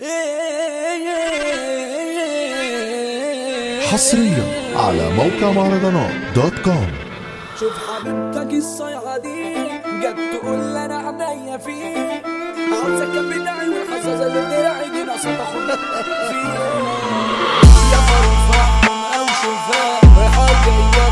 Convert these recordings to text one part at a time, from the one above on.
حصريا على موقع مهرجانات دوت كوم. شوف حبيبتك الصيعة دي جت تقول انا عينيا فيه، عاوزة كان بداعي والحزازة اللي بدراعي دي ناقصة تاخد فيه. يا فرفعهم او شوفها رايحة جاية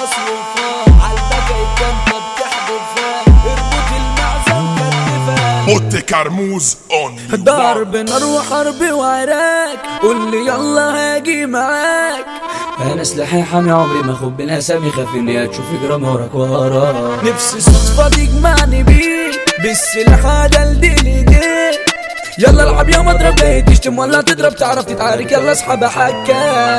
بمصروفها عالبكا الجنة بتحدفها اربط المعزة وكتفها بوت كرموز اون ضرب نار وحرب وعراك قول لي يلا هاجي معاك. انا سلاحي حامي عمري ما اخد بين اسامي خاف اني تشوف جرام وراك وراك. نفسي صدفة تجمعني بيك بالسلاح ادلدل ايديك. يلا العب يا مضرب لا تشتم ولا تضرب تعرف تتعارك يلا اسحب احكاك.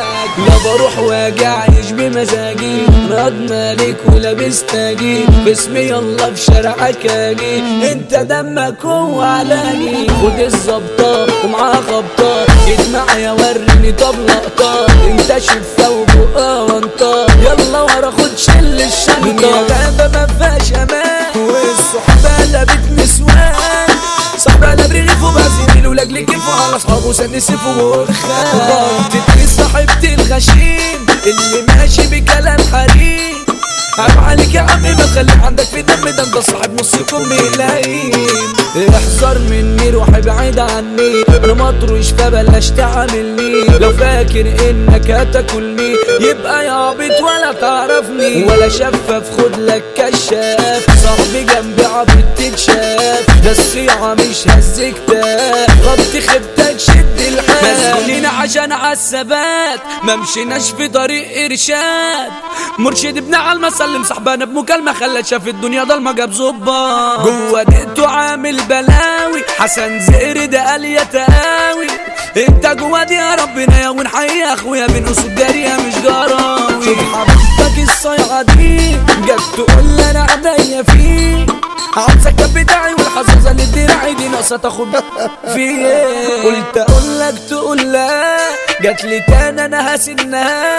لا بروح واجي عايش بمزاجي راد مالك ولابس تاجي باسمي يلا في شارعك اجي انت دمك هو علاجي. خد الظبطة ومعاها خبطة جيت معايا وريني طب لقطة انت شفة وبقى وانطة يلا ورا خد شل الشنطة. دنيا غابة مفيهاش امان والصحبة لابت نسوان صاحبي انا برغيف وبعزيني له لاجل كيفه على اصحابه سن سيفه وخان. غلطتني صاحبتي الغشيم اللي ماشي بكلام حريم عيب عليك يا عمي ما تخلي عندك في دم ده انت صاحب نصكم ملايين. احذر مني روح ابعد عني انا مطروش فبلاش تعاملني لو فاكر انك هتاكلني يبقى يا عبيط ولا تعرفني ولا شفاف خد لك كشاف. صاحبي جنبي عبيط تتشاف ده الصيعة مش هزكتاف غطي خبتك شد الحال مسؤولين عشان عالثبات ما مشيناش في طريق ارشاد. مرشد ابن علمة سلم صاحبانا بمكالمة خلت شاف الدنيا ضلمة جاب ظباط جوا دقته عامل بلاوي حسن زقر ده قال يا تقاوي انت جوا دي يا ربنا يا ونحيي يا اخويا بين اسود جارية مش جراوي. شوف حبيبتك الصيعة دي جت تقول انا عينيا فيه عاوزة كان بداعي والحزازة اللي بدراعي دي ناقصة تاخد فيه. قلت اقول لك تقول لا جت لي تاني انا هسنها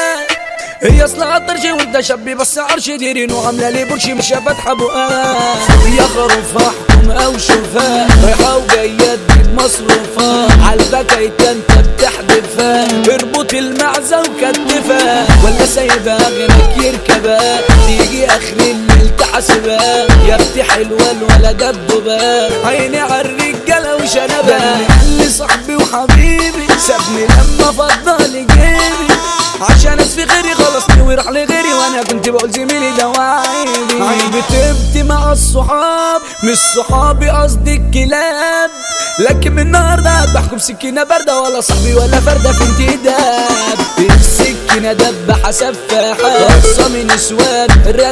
هي اصلا عطرشي وانت شبي بس عرشي ديرين وعامله لي برشي مش فاتحه بقها. يا خروف احكم او شوفها رايحه وجايه تجيب مصروفها عالبكا انت بتحدفها اربط المعزه وكتفها ولا سايبها غيرك يركبها تيجي اخر الليل تحاسبها يا اختي حلوه ولا دبدبها عيني عالرجاله وشنبها. اللي صاحبي وحبيبي سابني لما فضل جيبي عشان اسفي غيري خلصني وراح لغيري وانا كنت بقول زميلي ده وعيبي. عيبي تبتي مع الصحاب مش صحابي قصدي الكلاب لكن من النهارده بحكم سكينه بارده ولا صاحبي ولا فرده في انتداب. السكينه دبحه سفاحه رصه من نسوان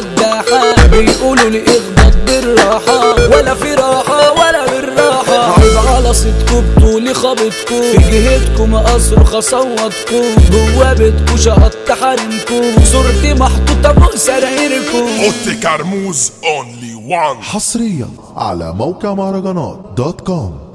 رداحه بيقولوا لي اخبط بالراحه ولا في راحه ولا بالراحه. عيب على صدكم بطولي خبطكم في جهتكم اصرخ اصوتكم جوا بيتكم شقطت حرمكم صورتي محطوطه فوق سرايركم. بوت كرموز اونلي وان حصريا على موقع مهرجانات دوت كوم.